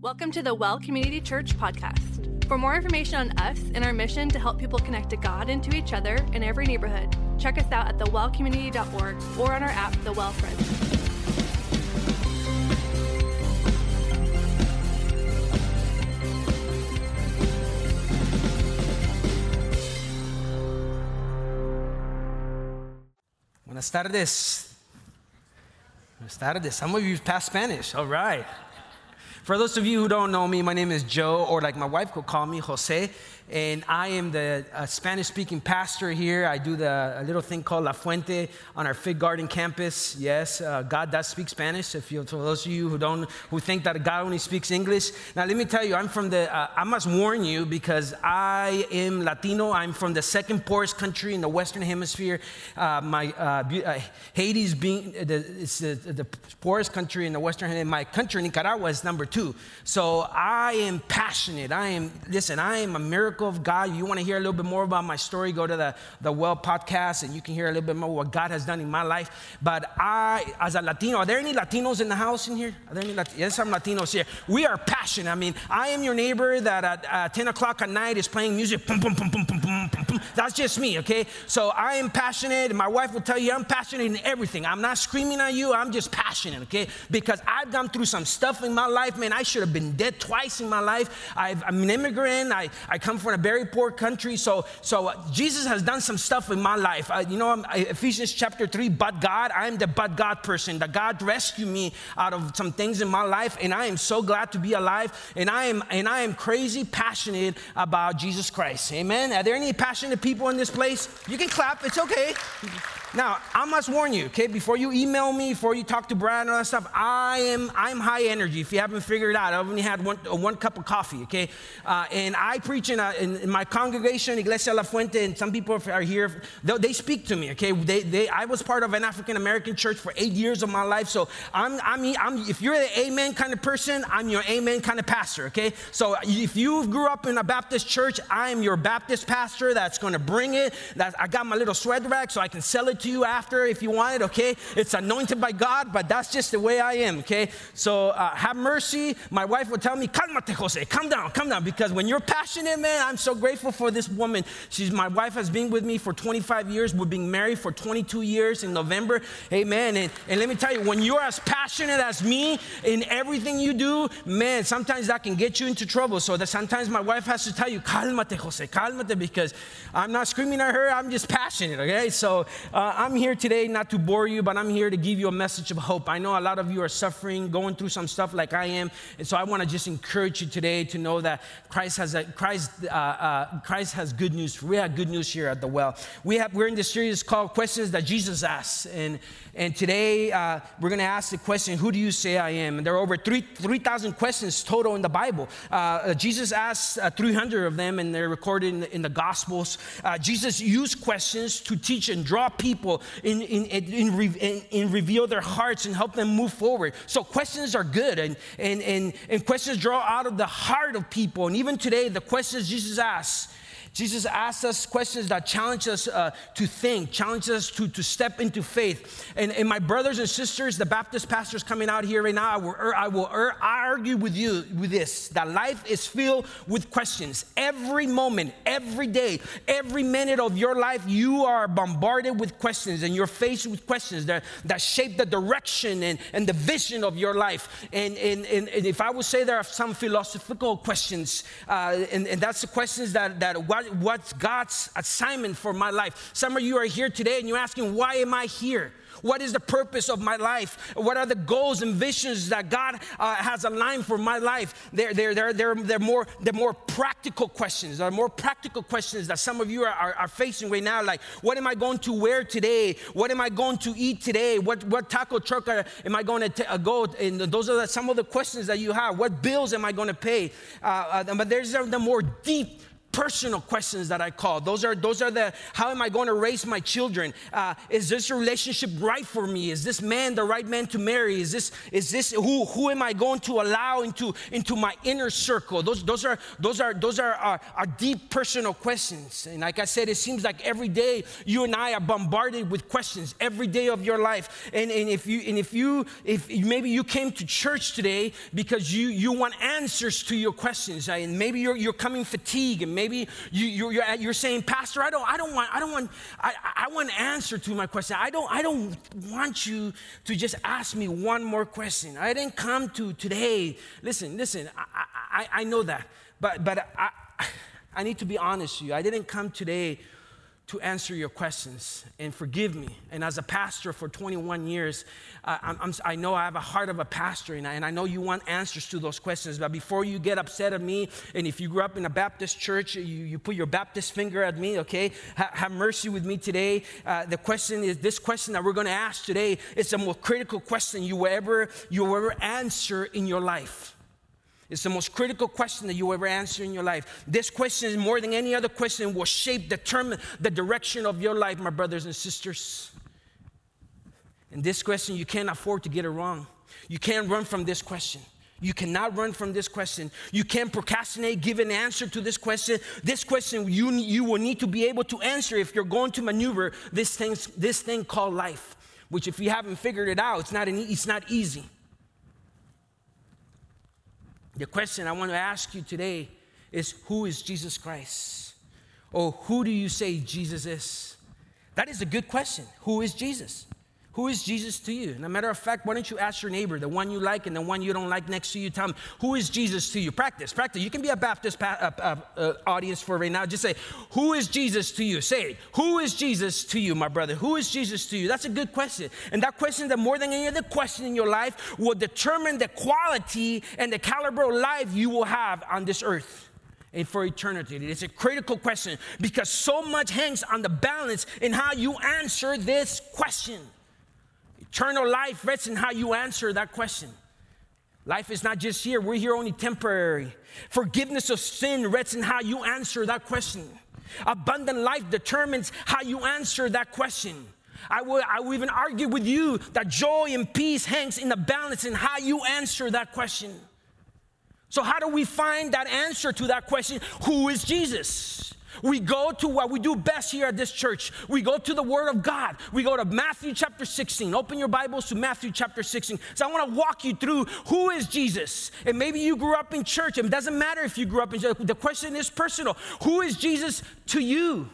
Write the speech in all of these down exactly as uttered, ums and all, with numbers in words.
Welcome to the Well Community Church podcast. For more information on us and our mission to help people connect to God and to each other in every neighborhood, check us out at the well community dot org or on our app, The Well Friends. Buenas tardes. Buenas tardes. Some of you passed Spanish. All right. For those of you who don't know me, my name is Joe, or like my wife could call me, Jose, and I am the uh, Spanish-speaking pastor here. I do the a little thing called La Fuente on our Fig Garden campus. Yes, uh, God does speak Spanish. If you, for those of you who don't, who think that God only speaks English, now let me tell you, I'm from the. Uh, I must warn you because I am Latino. I'm from the second poorest country in the Western Hemisphere. Uh, my uh, uh, Haiti's being the, it's the, the poorest country in the Western Hemisphere. My country, Nicaragua, is number two. So I am passionate. I am, listen, I am a miracle of God. You want to hear a little bit more about my story, go to the, the Well podcast and you can hear a little bit more what God has done in my life. But I, as a Latino, are there any Latinos in the house in here? Are there any Latinos? Yes, some Latinos here. We are passionate. I mean, I am your neighbor that at uh, ten o'clock at night is playing music. Pum, pum, pum, pum, pum, pum, pum, pum. That's just me, okay? So I am passionate. And my wife will tell you I'm passionate in everything. I'm not screaming at you. I'm just passionate, okay? Because I've gone through some stuff in my life, man. I should have been dead twice in my life. I've, I'm an immigrant. I, I come from a very poor country. So so uh, Jesus has done some stuff in my life. Uh, you know, I'm, I, Ephesians chapter three, but God, I'm the but God person. That God rescued me out of some things in my life. And I am so glad to be alive. And I am and I am crazy passionate about Jesus Christ. Amen. Are there any passionate people in this place? You can clap. It's okay. Now, I must warn you, okay, before you email me, before you talk to Brad and all that stuff, I am I'm high energy. If you haven't figured it out, I've only had one, uh, one cup of coffee, okay? Uh, and I preach in, a, in, in my congregation, Iglesia La Fuente, and some people are here, they, they speak to me, okay? They, they, I was part of an African-American church for eight years of my life, so I'm, I'm, I'm, if you're the amen kind of person, I'm your amen kind of pastor, okay? So if you grew up in a Baptist church, I am your Baptist pastor that's going to bring it. That I got my little sweat rack so I can sell it to you after if you want it, okay? It's anointed by God, but that's just the way I am, okay? So uh, have mercy. My wife will tell me, "Cálmate, Jose, calm down, calm down," because when you're passionate, man, I'm so grateful for this woman. She's my wife has been with me for twenty-five years. We've been married for twenty-two years in November. Amen. And, and let me tell you, when you're as passionate as me in everything you do, man, sometimes that can get you into trouble. So that sometimes my wife has to tell you, "Cálmate, Jose, cálmate," because I'm not screaming at her. I'm just passionate, okay? So uh, I'm here today not to bore you, but I'm here to give you a message of hope. I know a lot of you are suffering, going through some stuff like I am, and so I want to just encourage you today to know that Christ has a, Christ uh, uh, Christ has good news. We have good news here at the Well. We have we're in this series called Questions That Jesus Asks, and and today uh, we're going to ask the question, "Who do you say I am?" And there are over three three thousand questions total in the Bible. Uh, Jesus asked uh, three hundred of them, and they're recorded in the, in the Gospels. Uh, Jesus used questions to teach and draw people in in in, in in reveal their hearts and help them move forward. So questions are good, and and and and questions draw out of the heart of people. And even today, the questions Jesus asks. Jesus asks us questions that challenge us uh, to think, challenge us to, to step into faith. And, and my brothers and sisters, the Baptist pastors coming out here right now, I will, I will argue with you with this, that life is filled with questions. Every moment, every day, every minute of your life, you are bombarded with questions, and you're faced with questions that, that shape the direction and, and the vision of your life. And, and, and, and if I would say there are some philosophical questions, uh, and, and that's the questions that, that what What's God's assignment for my life? Some of you are here today and you're asking, why am I here? What is the purpose of my life? What are the goals and visions that God uh, has aligned for my life? They're, they're, they're, they're, they're, more, they're more practical questions. There are more practical questions that some of you are, are, are facing right now. Like, what am I going to wear today? What am I going to eat today? What, what taco truck are, am I going to t- uh, go? And those are the, some of the questions that you have. What bills am I going to pay? Uh, uh, but there's the more deep personal questions that I call. Those are, those are the, how am I going to raise my children? Uh, is this relationship right for me? Is this man the right man to marry? Is this, is this, who, who am I going to allow into, into my inner circle? Those, those are, those are, those are, are, are deep personal questions. And like I said, it seems like every day you and I are bombarded with questions every day of your life. And, and if you, and if you, if maybe you came to church today because you, you want answers to your questions, and maybe you're, you're coming fatigued, and maybe you, you're, you're, you're saying, Pastor, I don't, I don't want, I don't want, I, I want an answer to my question. I don't, I don't want you to just ask me one more question. I didn't come to today. Listen, listen, I, I, I know that, but, but I, I need to be honest with you. I didn't come today to answer your questions, and forgive me. And as a pastor for twenty-one years, uh, I'm, I'm, I know I have a heart of a pastor, and I, and I know you want answers to those questions. But before you get upset at me, and if you grew up in a Baptist church, you, you put your Baptist finger at me, okay? Ha, have mercy with me today. Uh, the question is, this question that we're going to ask today is the most critical question you will ever, you will ever answer in your life. It's the most critical question that you ever answer in your life. This question is more than any other question will shape, determine the direction of your life, my brothers and sisters. And this question, you can't afford to get it wrong. You can't run from this question. You cannot run from this question. You can't procrastinate, give an answer to this question. This question you, you will need to be able to answer if you're going to maneuver this thing, this thing called life, which if you haven't figured it out, it's not, an, it's not easy. The question I want to ask you today is, who is Jesus Christ? Or who do you say Jesus is? That is a good question. Who is Jesus? Who is Jesus to you? And a matter of fact, why don't you ask your neighbor, the one you like and the one you don't like next to you, tell them, who is Jesus to you? Practice, practice. You can be a Baptist pa- uh, uh, uh, audience for right now. Just say, who is Jesus to you? Say it. Who is Jesus to you, my brother? Who is Jesus to you? That's a good question. And that question, that more than any other question in your life, will determine the quality and the caliber of life you will have on this earth and for eternity. It's a critical question because so much hangs on the balance in how you answer this question. Eternal life rests in how you answer that question. Life is not just here. We're here only temporary. Forgiveness of sin rests in how you answer that question. Abundant life determines how you answer that question. I will, I will even argue with you that joy and peace hangs in the balance in how you answer that question. So how do we find that answer to that question? Who is Jesus? We go to what we do best here at this church. We go to the Word of God. We go to Matthew chapter sixteen. Open your Bibles to Matthew chapter sixteen. So I want to walk you through who is Jesus. And maybe you grew up in church. It doesn't matter if you grew up in church. The question is personal. Who is Jesus to you?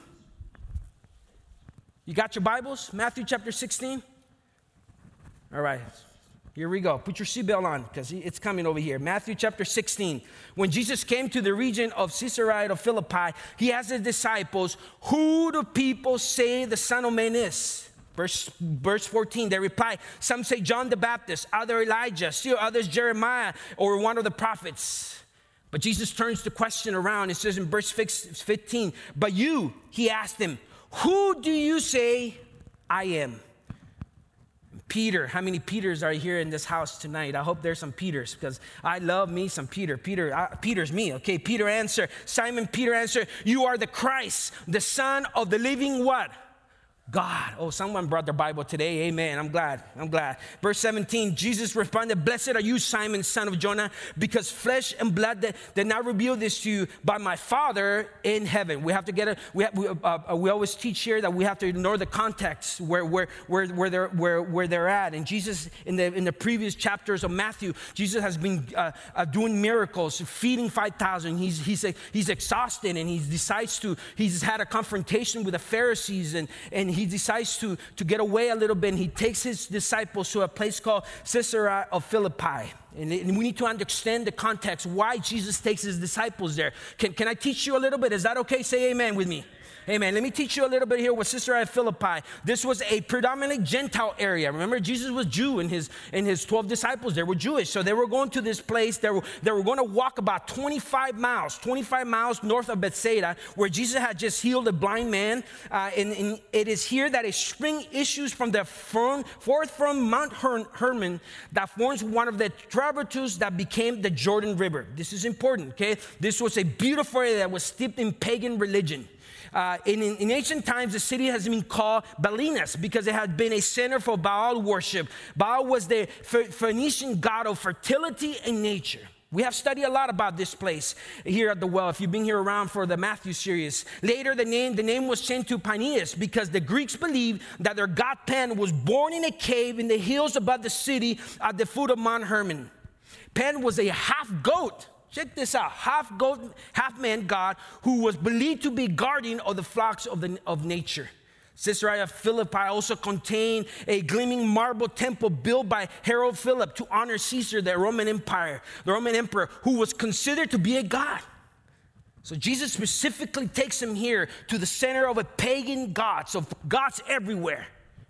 You got your Bibles? Matthew chapter sixteen? All right. Here we go. Put your seatbelt on because it's coming over here. Matthew chapter sixteen. When Jesus came to the region of Caesarea of Philippi, he asked his disciples, who do people say the Son of Man is? Verse, verse fourteen, they reply, some say John the Baptist, others Elijah, still others Jeremiah, or one of the prophets. But Jesus turns the question around. It says in verse fifteen, but you, he asked them, who do you say I am? Peter, how many Peters are here in this house tonight? I hope there's some Peters because I love me some Peter. Peter, uh, Peter's me, okay? Peter answered, Simon Peter answered, you are the Christ, the Son of the living what? God. Oh, someone brought their Bible today. Amen. I'm glad. I'm glad. Verse seventeen, Jesus responded, blessed are you, Simon, son of Jonah, because flesh and blood did, did not reveal this to you, by my Father in heaven. We have to get it. We, have, we, uh, we always teach here that we have to ignore the context where, where, where, where, they're, where, where they're at. And Jesus, in the, in the previous chapters of Matthew, Jesus has been uh, uh, doing miracles, feeding five thousand. He's, he's, he's exhausted, and he decides to, he's had a confrontation with the Pharisees, and, and he decides to, to get away a little bit, and he takes his disciples to a place called Caesarea of Philippi. And, and we need to understand the context, why Jesus takes his disciples there. Can, can I teach you a little bit? Is that okay? Say amen with me. Amen. Let me teach you a little bit here with Caesarea Philippi. This was a predominantly Gentile area. Remember, Jesus was Jew, and his and his twelve disciples, they were Jewish. So they were going to this place. They were, they were going to walk about twenty-five miles, twenty-five miles north of Bethsaida, where Jesus had just healed a blind man. Uh, and, and it is here that a spring issues from the front, forth from Mount Her- Hermon that forms one of the tributaries that became the Jordan River. This is important, okay? This was a beautiful area that was steeped in pagan religion. Uh, in, in ancient times, the city has been called Balinas because it had been a center for Baal worship. Baal was the Phoenician god of fertility and nature. We have studied a lot about this place here at the well, if you've been here around for the Matthew series. Later, the name, the name was changed to Paneas because the Greeks believed that their god Pan was born in a cave in the hills above the city at the foot of Mount Hermon. Pan was a half-goat. Check this out, half goat, half man God who was believed to be guardian of the flocks of, the, of nature. Caesarea Philippi also contained a gleaming marble temple built by Herod Philip to honor Caesar, the Roman Empire, the Roman emperor, who was considered to be a god. So Jesus specifically takes him here to the center of a pagan god, so gods everywhere.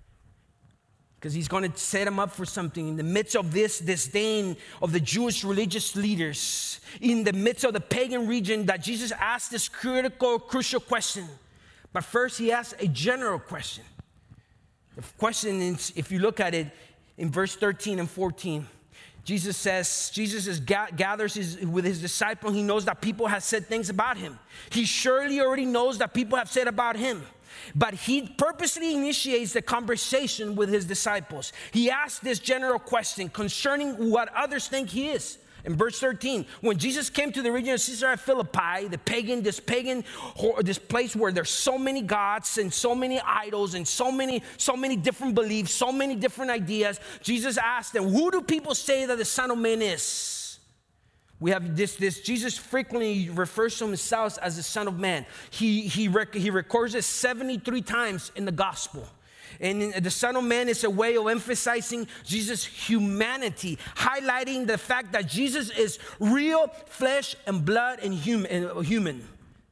Because he's going to set him up for something in the midst of this disdain of the Jewish religious leaders, in the midst of the pagan region, that Jesus asked this critical, crucial question. But first, he asked a general question. The question is, if you look at it in verse thirteen and fourteen, Jesus says, Jesus is ga- gathers his, with his disciple. He knows that people have said things about him. He surely already knows that people have said about him. But he purposely initiates the conversation with his disciples. He asks this general question concerning what others think he is. In verse thirteen, when Jesus came to the region of Caesarea Philippi, the pagan, this pagan, this place where there's so many gods and so many idols and so many, so many different beliefs, so many different ideas, Jesus asked them, who do people say that the Son of Man is? We have this, this, Jesus frequently refers to himself as the Son of Man. He, he, rec- he records it seventy-three times in the gospel. And the Son of Man is a way of emphasizing Jesus' humanity, highlighting the fact that Jesus is real flesh and blood and human.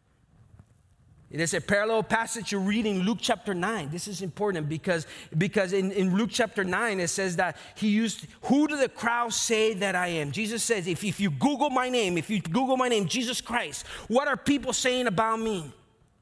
It is a parallel passage you read in Luke chapter nine. This is important because, because in, in Luke chapter nine, it says that he used, who do the crowd say that I am? Jesus says, if, if you Google my name, if you Google my name, Jesus Christ, what are people saying about me?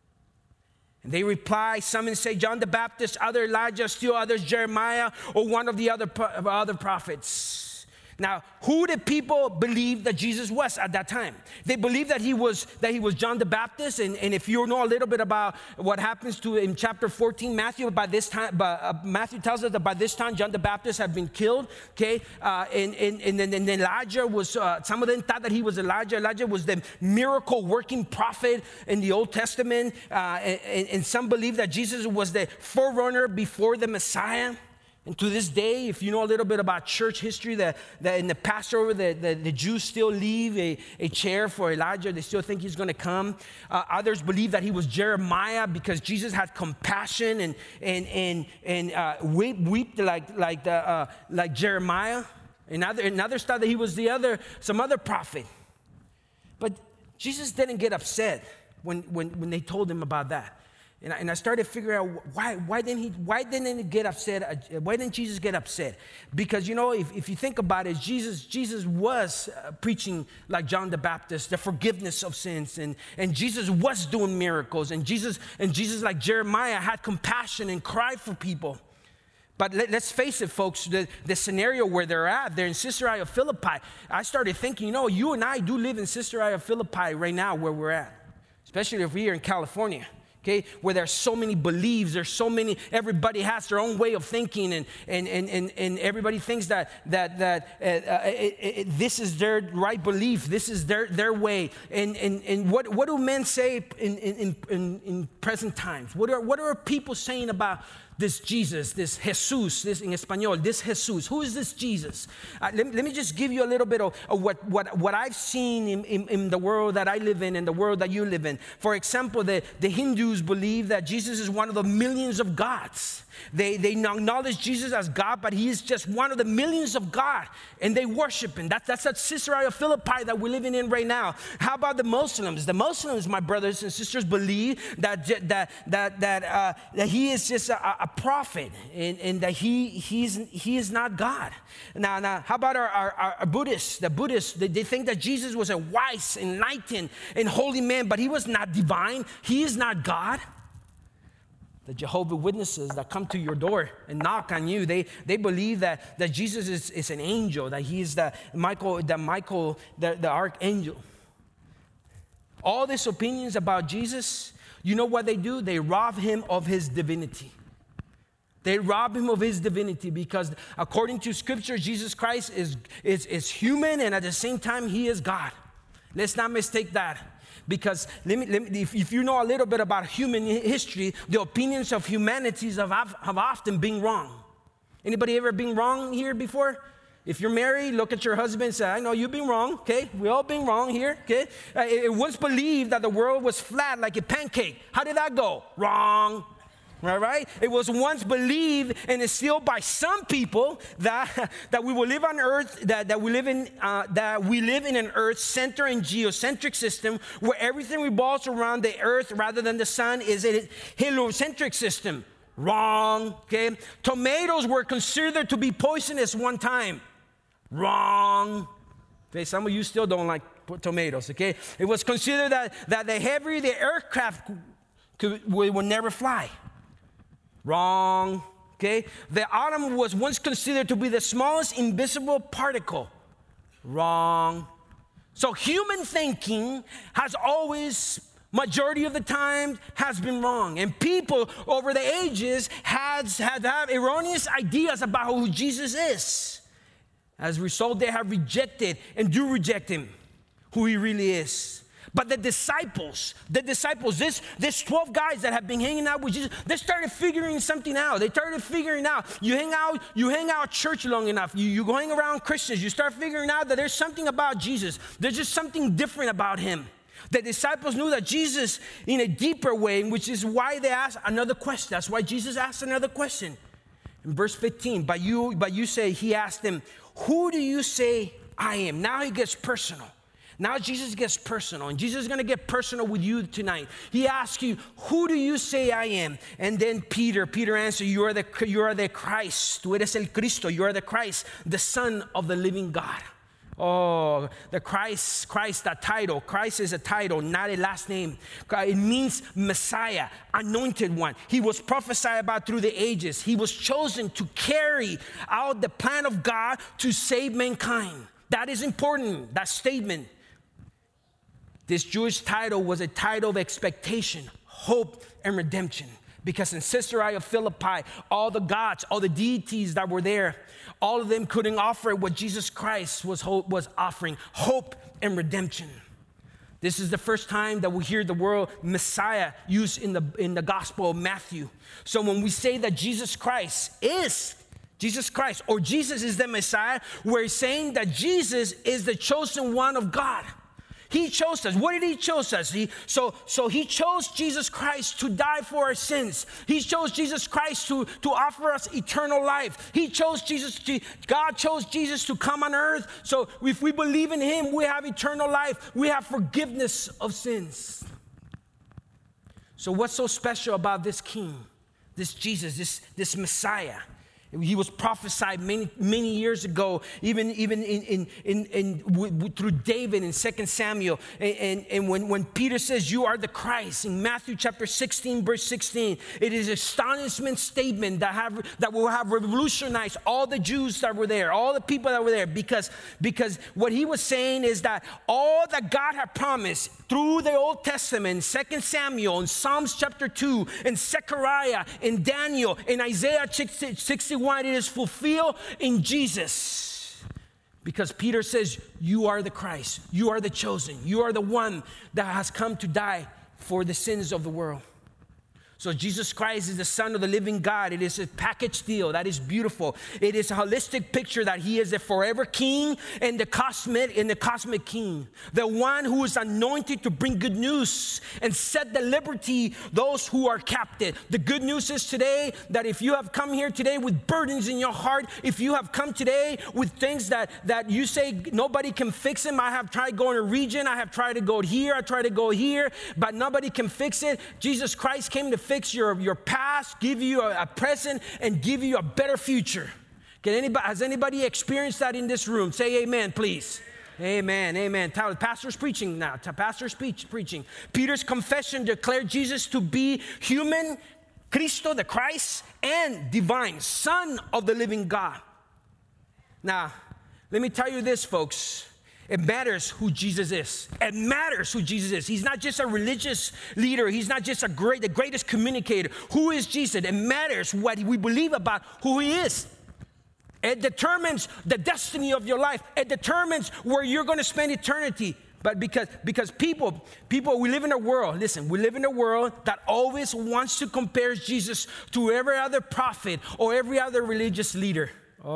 And they reply, some say John the Baptist, other Elijah, still others Jeremiah, or one of the other, other prophets. Now, who did people believe that Jesus was at that time? They believed that he was that he was John the Baptist, and, and if you know a little bit about what happens to in chapter fourteen, Matthew by this time, but, uh, Matthew tells us that by this time John the Baptist had been killed. Okay, uh, and, and and then and Elijah was. Uh, some of them thought that he was Elijah. Elijah was the miracle working prophet in the Old Testament, uh, and, and some believe that Jesus was the forerunner before the Messiah. And to this day, if you know a little bit about church history, that, that in the Passover, the, the, the Jews still leave a, a chair for Elijah. They still think he's going to come. Uh, others believe that he was Jeremiah because Jesus had compassion and and and and uh, weep, weep like like the, uh, like Jeremiah. And, other, and others thought that he was the other some other prophet. But Jesus didn't get upset when when when they told him about that. And I, and I started figuring out why why didn't he why didn't he get upset? Why didn't Jesus get upset? Because you know, if, if you think about it, Jesus Jesus was uh, preaching like John the Baptist, the forgiveness of sins, and, and Jesus was doing miracles, and Jesus and Jesus like Jeremiah had compassion and cried for people. But let, let's face it, folks, the, the scenario where they're at, they're in Caesarea Philippi. I started thinking, you know, you and I do live in Caesarea Philippi right now where we're at, especially if we're here in California. Okay, where there's so many beliefs, there's so many, everybody has their own way of thinking, and and and and, and everybody thinks that that that uh, uh, it, it, this is their right belief, this is their their way. And and and what what do men say in in in, in present times? What are what are people saying about this Jesus, this Jesus, this in Espanol, this Jesus. Who is this Jesus? Uh, let, let me just give you a little bit of, of what, what, what I've seen in, in, in the world that I live in and the world that you live in. For example, the, the Hindus believe that Jesus is one of the millions of gods. They, they acknowledge Jesus as God, but he is just one of the millions of God, and they worship him. That, that's that Caesarea Philippi that we're living in right now. How about the Muslims? The Muslims, my brothers and sisters, believe that that that that, uh, that he is just a, a prophet, and, and that he he's he is not God. Now, now how about our, our, our Buddhists? The Buddhists, they, they think that Jesus was a wise, enlightened, and holy man, but he was not divine. He is not God. The Jehovah's Witnesses that come to your door and knock on you, they, they believe that, that Jesus is, is an angel, that he is the Michael, the Michael, the, the archangel. All these opinions about Jesus, you know what they do? They rob him of his divinity. They rob him of his divinity because according to Scripture, Jesus Christ is, is, is human, and at the same time, he is God. Let's not mistake that. Because let me, let me, if, if you know a little bit about human history, the opinions of humanity have, have often been wrong. Anybody ever been wrong here before? If you're married, look at your husband and say, I know you've been wrong, okay? We all been wrong here, okay? Uh, it, it was believed that the world was flat like a pancake. How did that go? Wrong. All right? It was once believed and is still by some people that, that we will live on earth, that, that we live in uh, that we live in an earth-centered and geocentric system where everything revolves around the earth rather than the sun is a heliocentric system. Wrong. Okay? Tomatoes were considered to be poisonous one time. Wrong. Okay, some of you still don't like tomatoes, okay? It was considered that, that the heavier the aircraft could, would, would never fly. Wrong, okay? The atom was once considered to be the smallest invisible particle. Wrong. So human thinking has always, majority of the time, has been wrong. And people over the ages has had have erroneous ideas about who Jesus is. As a result, they have rejected and do reject him, who he really is. But the disciples, the disciples, this, this twelve guys that have been hanging out with Jesus, they started figuring something out. They started figuring out, you hang out, you hang out church long enough, you, you hang around Christians, you start figuring out that there's something about Jesus. There's just something different about him. The disciples knew that Jesus in a deeper way, which is why they asked another question. That's why Jesus asked another question. In verse fifteen, but you, but you say, he asked them, who do you say I am? Now he gets personal. Now Jesus gets personal, and Jesus is going to get personal with you tonight. He asks you, who do you say I am? And then Peter, Peter answered, you are the, you are the Christ. Tú eres el Cristo. You are the Christ, the Son of the living God. Oh, the Christ, Christ, that title. Christ is a title, not a last name. It means Messiah, anointed one. He was prophesied about through the ages. He was chosen to carry out the plan of God to save mankind. That is important, that statement. This Jewish title was a title of expectation, hope, and redemption. Because in Caesarea Philippi, all the gods, all the deities that were there, all of them couldn't offer what Jesus Christ was, was offering, hope and redemption. This is the first time that we hear the word Messiah used in the, in the Gospel of Matthew. So when we say that Jesus Christ is Jesus Christ, or Jesus is the Messiah, we're saying that Jesus is the chosen one of God. He chose us. What did he choose us? He, so, so he chose Jesus Christ to die for our sins. He chose Jesus Christ to, to offer us eternal life. He chose Jesus, to, God chose Jesus to come on earth. So if we believe in him, we have eternal life. We have forgiveness of sins. So what's so special about this king, this Jesus, this, this Messiah? He was prophesied many, many years ago, even, even in, in, in, in w- w- through David in Second Samuel. And, and, and when, when Peter says, you are the Christ, in Matthew chapter sixteen, verse sixteen, it is an astonishment statement that, have, that will have revolutionized all the Jews that were there, all the people that were there, because, because what he was saying is that all that God had promised through the Old Testament, Second Samuel, in Psalms chapter two, in Zechariah, in Daniel, in Isaiah sixty-one, it is fulfilled in Jesus. Because Peter says, you are the Christ. You are the chosen. You are the one that has come to die for the sins of the world. So Jesus Christ is the Son of the living God. It is a package deal. That is beautiful. It is a holistic picture that he is the forever king and the cosmic and the cosmic king. The one who is anointed to bring good news and set the liberty those who are captive. The good news is today that if you have come here today with burdens in your heart, if you have come today with things that, that you say nobody can fix them. I have tried going to region. I have tried to go here. I tried to go here, but nobody can fix it. Jesus Christ came to fix your, your past, give you a, a present, and give you a better future. Can anybody, has anybody experienced that in this room? Say amen, please. Amen, amen. Pastor's preaching now. Pastor's speech, preaching. Peter's confession declared Jesus to be human, Cristo, the Christ, and divine, Son of the living God. Now, let me tell you this, folks. It matters who Jesus is. It matters who Jesus is. He's not just a religious leader. He's not just a great, the greatest communicator. Who is Jesus? It matters what we believe about who he is. It determines the destiny of your life. It determines where you're going to spend eternity. But because, because people, people, we live in a world, listen, we live in a world that always wants to compare Jesus to every other prophet or every other religious leader.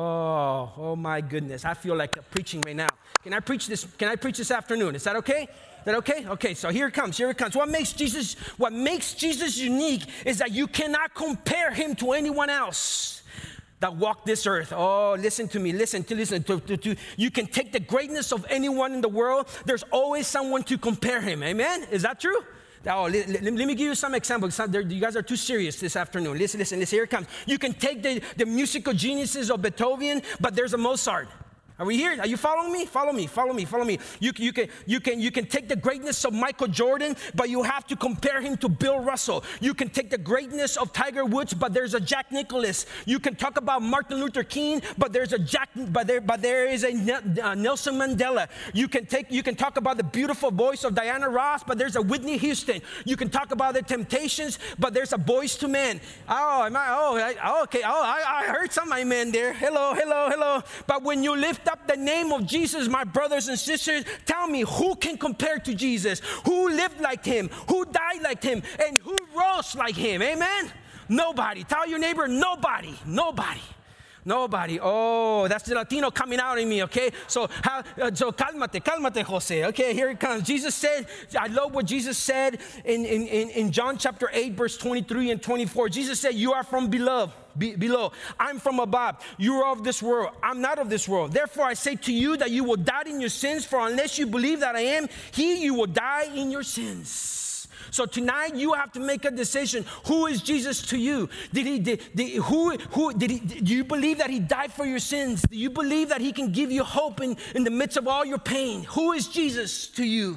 Oh, oh my goodness. I feel like I'm preaching right now. Can I preach this? Can I preach this afternoon? Is that okay? Is that okay? Okay, so here it comes. Here it comes. What makes Jesus, what makes Jesus unique is that you cannot compare him to anyone else that walked this earth. Oh, listen to me. Listen to listen to, to, to you can take the greatness of anyone in the world. There's always someone to compare him. Amen? Is that true? Oh, let, let, let me give you some examples. You guys are too serious this afternoon. Listen, listen, listen. Here it comes. You can take the, the musical geniuses of Beethoven, but there's a Mozart. Are we here? Are you following me? Follow me, follow me, follow me. You, you, can, you, can, you can take the greatness of Michael Jordan, but you have to compare him to Bill Russell. You can take the greatness of Tiger Woods, but there's a Jack Nicklaus. You can talk about Martin Luther King, but there's a Jack, but there, but there is a uh, Nelson Mandela. You can take, you can talk about the beautiful voice of Diana Ross, but there's a Whitney Houston. You can talk about the Temptations, but there's a Boyz two Men. Oh, am I? Oh, I, okay. Oh, I, I heard some amen there. Hello, hello, hello. But when you lift up the name of Jesus, my brothers and sisters, tell me who can compare to Jesus? Who lived like him? Who died like him? And who rose like him? Amen? Nobody. Tell your neighbor, nobody. Nobody. Nobody. Oh, that's the Latino coming out in me, okay? So, how, uh, so cálmate, cálmate, Jose. Okay, here it comes. Jesus said, I love what Jesus said in, in, in, in John chapter eight, verse twenty-three and twenty-four. Jesus said, you are from below. Be, below. I'm from above. You are of this world. I'm not of this world. Therefore, I say to you that you will die in your sins, for unless you believe that I am he, you will die in your sins. So tonight you have to make a decision. Who is Jesus to you? Did he? Did, did, who? Who? Did he? Do you believe that he died for your sins? Do you believe that he can give you hope in, in the midst of all your pain? Who is Jesus to you?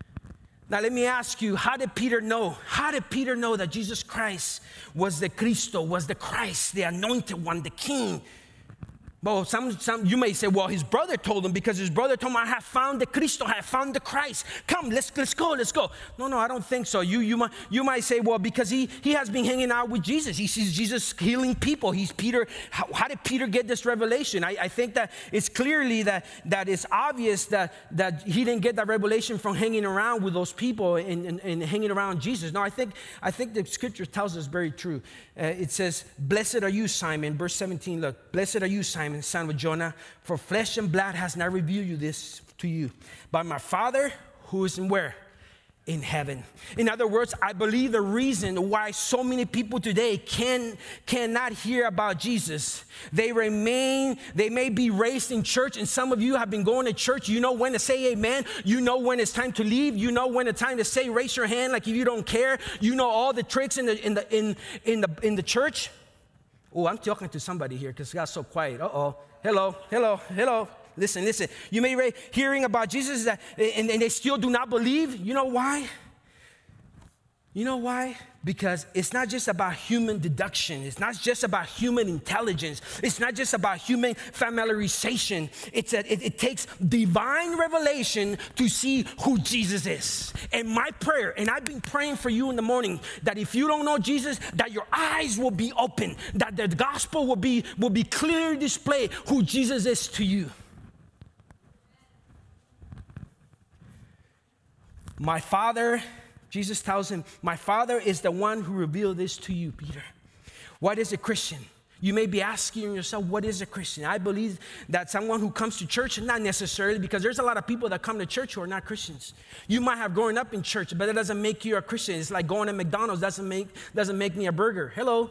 Now let me ask you, how did Peter know? How did Peter know that Jesus Christ was the Cristo, was the Christ, the anointed one, the King? Well, some, some, you may say, well, his brother told him because his brother told him, I have found the Cristo, I have found the Christ. Come, let's let's go, let's go. No, no, I don't think so. You you might you might say, well, because he he has been hanging out with Jesus. He sees Jesus healing people. He's Peter. How, how did Peter get this revelation? I, I think that it's clearly that that it's obvious that that he didn't get that revelation from hanging around with those people and, and, and hanging around Jesus. No, I think I think the scripture tells us very true. Uh, it says, blessed are you, Simon. Verse seventeen, look, blessed are you, Simon, son of Jonah, for flesh and blood has not revealed you this to you, but my Father who is in where? In heaven. In other words, I believe the reason why so many people today can, cannot hear about Jesus, they remain, they may be raised in church, and some of you have been going to church. You know when to say amen. You know when it's time to leave. You know when it's time to say, raise your hand like if you don't care. You know all the tricks in the, in the, in, in the, in the church. Oh, I'm talking to somebody here because it got so quiet. Uh-oh. Hello, hello, hello. Listen, listen. You may be hearing about Jesus that, and, and they still do not believe. You know why? You know why? Because it's not just about human deduction. It's not just about human intelligence. It's not just about human familiarization. It's a, it, it takes divine revelation to see who Jesus is. And my prayer, and I've been praying for you in the morning, that if you don't know Jesus, that your eyes will be open, that the gospel will be, will be clearly displayed who Jesus is to you. My Father Jesus tells him, my Father is the one who revealed this to you, Peter. What is a Christian? You may be asking yourself, what is a Christian? I believe that someone who comes to church, not necessarily, because there's a lot of people that come to church who are not Christians. You might have grown up in church, but that doesn't make you a Christian. It's like going to McDonald's doesn't make, doesn't make me a burger. Hello?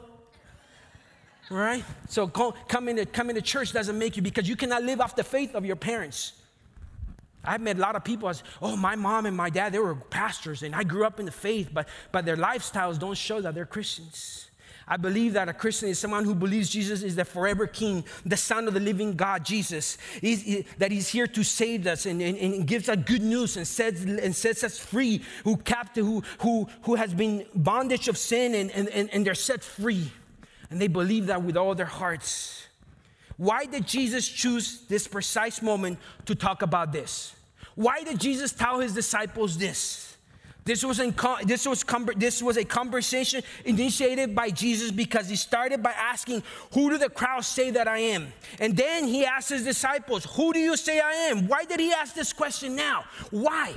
All right? So coming to, coming to church doesn't make you, because you cannot live off the faith of your parents. I've met a lot of people as, oh, my mom and my dad, they were pastors, and I grew up in the faith, but, but their lifestyles don't show that they're Christians. I believe that a Christian is someone who believes Jesus is the forever King, the Son of the living God, Jesus, he's, he, that he's here to save us and, and, and gives us good news and sets, and sets us free, who captive, who, who, who has been bondage of sin, and, and, and, and they're set free. And they believe that with all their hearts. Why did Jesus choose this precise moment to talk about this? Why did Jesus tell his disciples this? This was, in, this, was, this was a conversation initiated by Jesus because he started by asking, who do the crowd say that I am? And then he asked his disciples, who do you say I am? Why did he ask this question now? Why?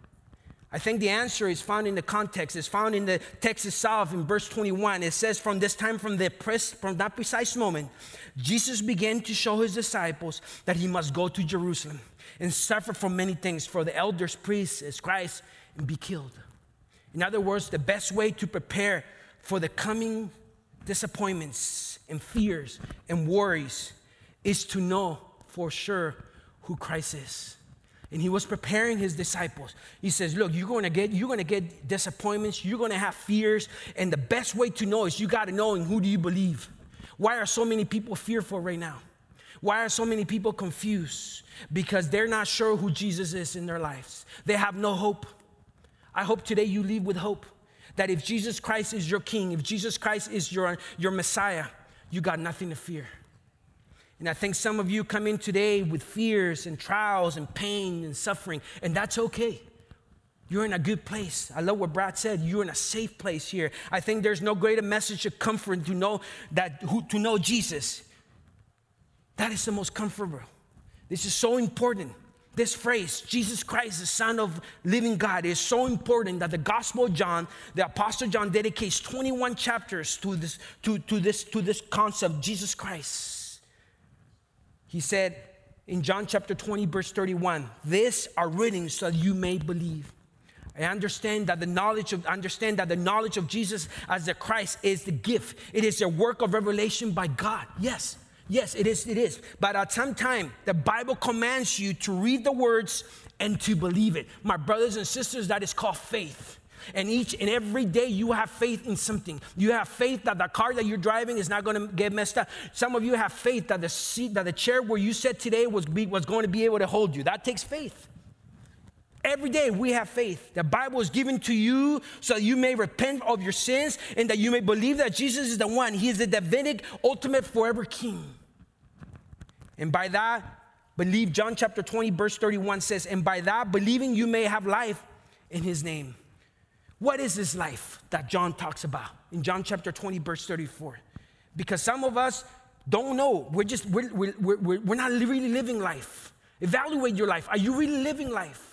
I think the answer is found in the context. It's found in the text itself in verse twenty-one. It says, from this time, from, the pres- from that precise moment, Jesus began to show his disciples that he must go to Jerusalem and suffer for many things, for the elders, priests, scribes, and be killed. In other words, the best way to prepare for the coming disappointments and fears and worries is to know for sure who Christ is. And he was preparing his disciples. He says, look, you're going to get, you're going to get disappointments. You're going to have fears. And the best way to know is you got to know in who do you believe. Why are so many people fearful right now? Why are so many people confused? Because they're not sure who Jesus is in their lives. They have no hope. I hope today you leave with hope that if Jesus Christ is your King, if Jesus Christ is your, your Messiah, you got nothing to fear. And I think some of you come in today with fears and trials and pain and suffering, and that's okay. You're in a good place. I love what Brad said. You're in a safe place here. I think there's no greater message of comfort to know that who, to know Jesus. That is the most comfortable. This is so important. This phrase, Jesus Christ, the Son of living God, is so important that the Gospel of John, the Apostle John dedicates twenty-one chapters to this, to, to this, to this concept, Jesus Christ. He said in John chapter twenty, verse thirty-one, "This are written so that you may believe." I understand that the knowledge of understand that the knowledge of Jesus as the Christ is the gift. It is a work of revelation by God. Yes. Yes, it is, it is. But at some time, the Bible commands you to read the words and to believe it. My brothers and sisters, that is called faith. And each and every day you have faith in something. You have faith that the car that you're driving is not going to get messed up. Some of you have faith that the seat, that the chair where you sat today was, be, was going to be able to hold you. That takes faith. Every day we have faith. The Bible is given to you so that you may repent of your sins and that you may believe that Jesus is the one. He is the Davidic, ultimate, forever King. And by that, believe, John chapter twenty, verse thirty-one says, and by that, believing you may have life in his name. What is this life that John talks about in John chapter twenty, verse thirty-four? Because some of us don't know. We're just, we're, we're, we're, we're not really living life. Evaluate your life. Are you really living life?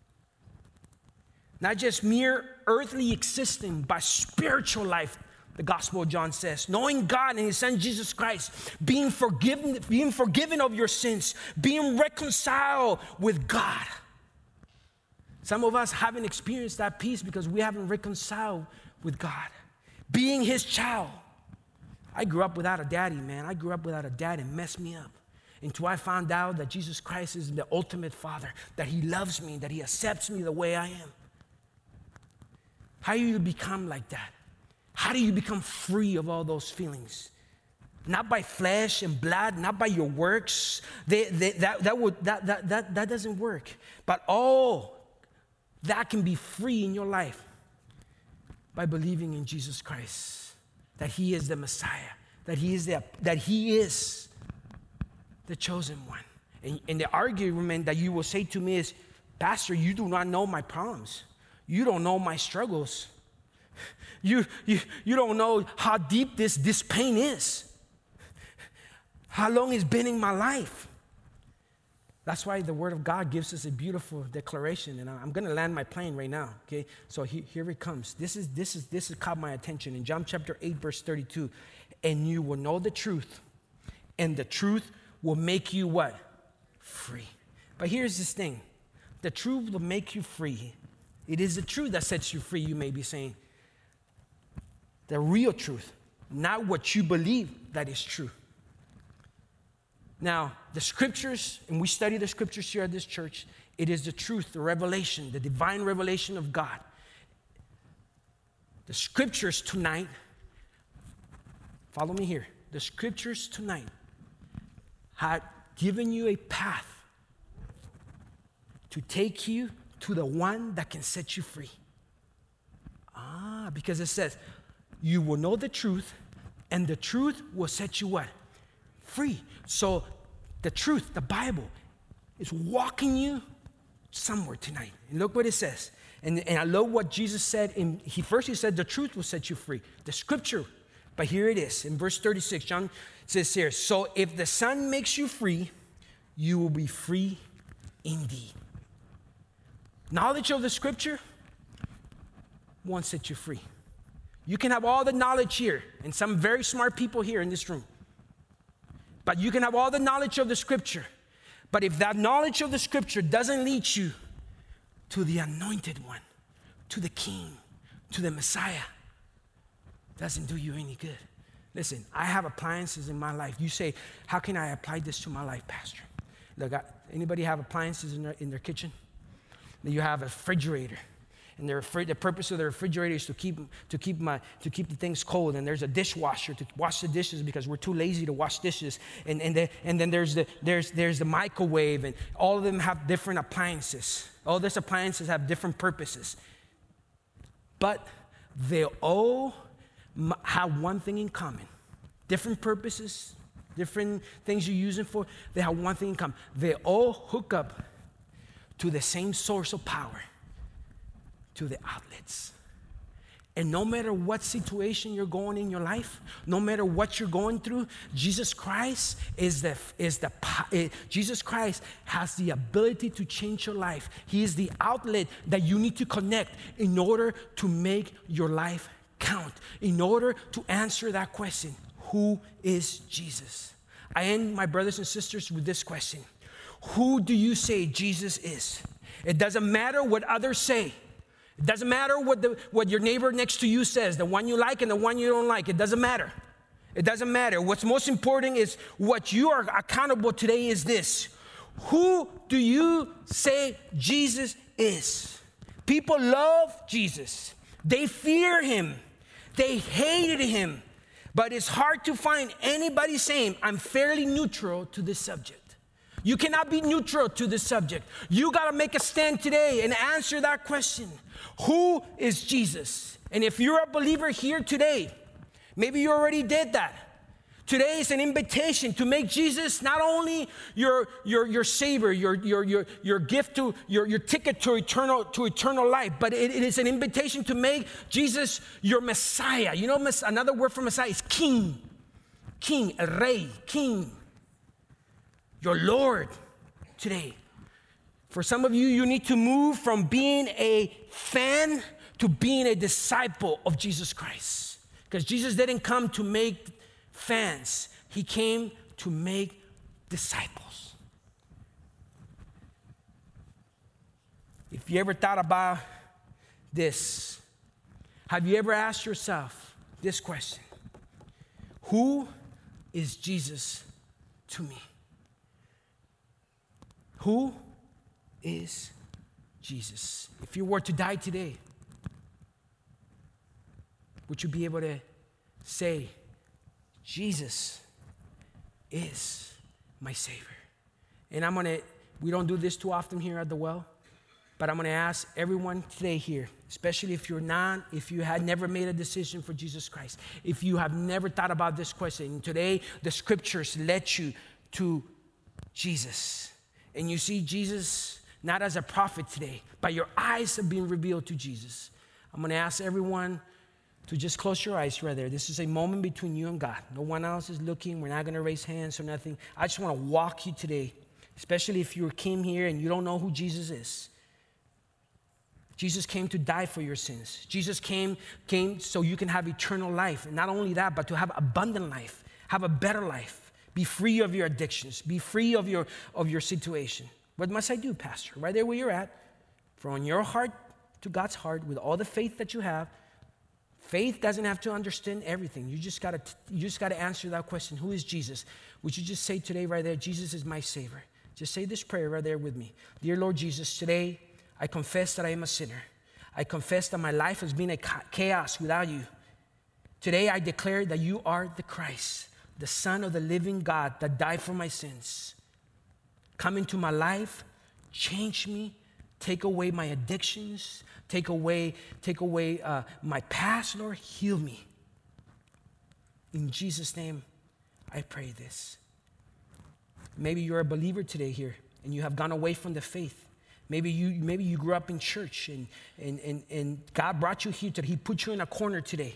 Not just mere earthly existing, but spiritual life, the Gospel of John says. Knowing God and his Son, Jesus Christ, being forgiven, being forgiven of your sins, being reconciled with God. Some of us haven't experienced that peace because we haven't reconciled with God. Being his child. I grew up without a daddy, man. I grew up without a dad and messed me up. Until I found out that Jesus Christ is the ultimate Father, that he loves me, that he accepts me the way I am. How do you become like that? How do you become free of all those feelings? Not by flesh and blood, not by your works. They, they, that, that, would, that, that, that, that doesn't work. But all that can be free in your life by believing in Jesus Christ, that he is the Messiah, that he is the, that he is the chosen one. And, and the argument that you will say to me is, Pastor, you do not know my problems. You don't know my struggles. You, you, you don't know how deep this, this pain is. How long it's been in my life. That's why the Word of God gives us a beautiful declaration, and I'm going to land my plane right now. Okay, so he, here it comes. This is this is this has caught my attention in John chapter eight, verse thirty-two. And you will know the truth, and the truth will make you what? Free. But here's this thing: the truth will make you free. It is the truth that sets you free. You may be saying the real truth, not what you believe that is true. Now, the scriptures, and we study the scriptures here at this church, it is the truth, the revelation, the divine revelation of God. The scriptures tonight, follow me here, the scriptures tonight had given you a path to take you to the one that can set you free. Ah, because it says, you will know the truth, and the truth will set you what? Free. So the truth, the Bible, is walking you somewhere tonight. And look what it says. And, and I love what Jesus said. In, he first he said the truth will set you free. The scripture. But here it is. In verse thirty-six, John says here, so if the Son makes you free, you will be free indeed. Knowledge of the scripture won't set you free. You can have all the knowledge here, and some very smart people here in this room. But you can have all the knowledge of the scripture. But if that knowledge of the scripture doesn't lead you to the anointed one, to the King, to the Messiah, doesn't do you any good. Listen, I have appliances in my life. You say, how can I apply this to my life, Pastor? Look, I, anybody have appliances in their, in their kitchen? You have a refrigerator. And the, refri- the purpose of the refrigerator is to keep to keep my to keep the things cold. And there's a dishwasher to wash the dishes because we're too lazy to wash dishes. And and, the, and then there's the there's there's the microwave, and all of them have different appliances. All these appliances have different purposes, but they all have one thing in common: different purposes, different things you use them for. They have one thing in common: they all hook up to the same source of power. To the outlets. And no matter what situation you're going in your life, no matter what you're going through, Jesus Christ is the is the Jesus Christ has the ability to change your life. He is the outlet that you need to connect in order to make your life count, in order to answer that question, who is Jesus? I end, my brothers and sisters, with this question: who do you say Jesus is? It doesn't matter what others say. It doesn't matter what, the, what your neighbor next to you says, the one you like and the one you don't like. It doesn't matter. It doesn't matter. What's most important is what you are accountable today is this. Who do you say Jesus is? People love Jesus. They fear him. They hated him. But it's hard to find anybody saying, I'm fairly neutral to this subject. You cannot be neutral to this subject. You got to make a stand today and answer that question. Who is Jesus? And if you're a believer here today, maybe you already did that. Today is an invitation to make Jesus not only your, your, your savior, your, your, your, your gift to, your, your ticket to eternal, to eternal life, but it, it is an invitation to make Jesus your Messiah. You know, another word for Messiah is King. King, el rey, King. Your Lord today. For some of you, you need to move from being a fan to being a disciple of Jesus Christ. Because Jesus didn't come to make fans. He came to make disciples. If you ever thought about this, have you ever asked yourself this question? Who is Jesus to me? Who is Jesus? If you were to die today, would you be able to say, Jesus is my Savior? And I'm going to, we don't do this too often here at the Well, but I'm going to ask everyone today here, especially if you're not, if you had never made a decision for Jesus Christ, if you have never thought about this question, today the scriptures led you to Jesus. And you see Jesus not as a prophet today, but your eyes have been revealed to Jesus. I'm going to ask everyone to just close your eyes right there. This is a moment between you and God. No one else is looking. We're not going to raise hands or nothing. I just want to walk you today especially if you came here and you don't know who Jesus is. Jesus came to die for your sins. Jesus came, came so you can have eternal life. And not only that, but to have abundant life, have a better life. Be free of your addictions. Be free of your, of your situation. What must I do, Pastor? Right there where you're at, from your heart to God's heart, with all the faith that you have. Faith doesn't have to understand everything. You just gotta, you just gotta answer that question. Who is Jesus? Would you just say today right there, Jesus is my Savior? Just say this prayer right there with me. Dear Lord Jesus, today I confess that I am a sinner. I confess that my life has been a chaos without you. Today I declare that you are the Christ, the Son of the living God that died for my sins. Come into my life, change me, take away my addictions, take away, take away uh, my past, Lord, heal me. In Jesus' name, I pray this. Maybe you're a believer today here and you have gone away from the faith. Maybe you, maybe you grew up in church and, and, and, and God brought you here today. He put you in a corner today.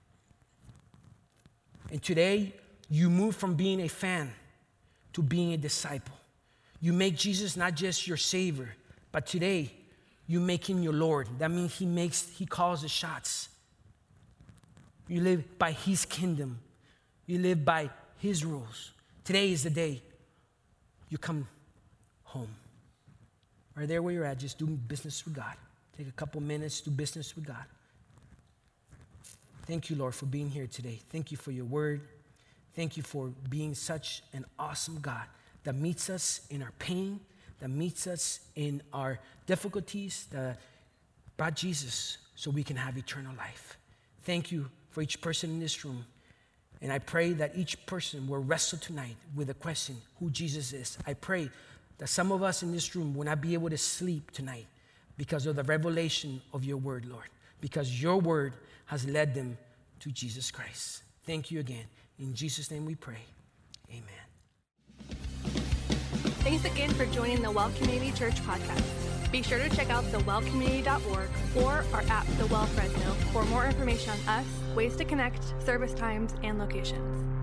And today, you move from being a fan to being a disciple. You make Jesus not just your Savior, but today, you make him your Lord. That means he makes, he calls the shots. You live by his kingdom. You live by his rules. Today is the day you come home. Right there where you're at, just do business with God. Take a couple minutes, do business with God. Thank you, Lord, for being here today. Thank you for your word. Thank you for being such an awesome God that meets us in our pain, that meets us in our difficulties, that brought Jesus so we can have eternal life. Thank you for each person in this room. And I pray that each person will wrestle tonight with the question, who Jesus is. I pray that some of us in this room will not be able to sleep tonight because of the revelation of your word, Lord, because your word has led them to Jesus Christ. Thank you again. In Jesus' name we pray. Amen. Thanks again for joining the Well Community Church podcast. Be sure to check out the well community dot org or our app, The Well Fresno, for more information on us, ways to connect, service times, and locations.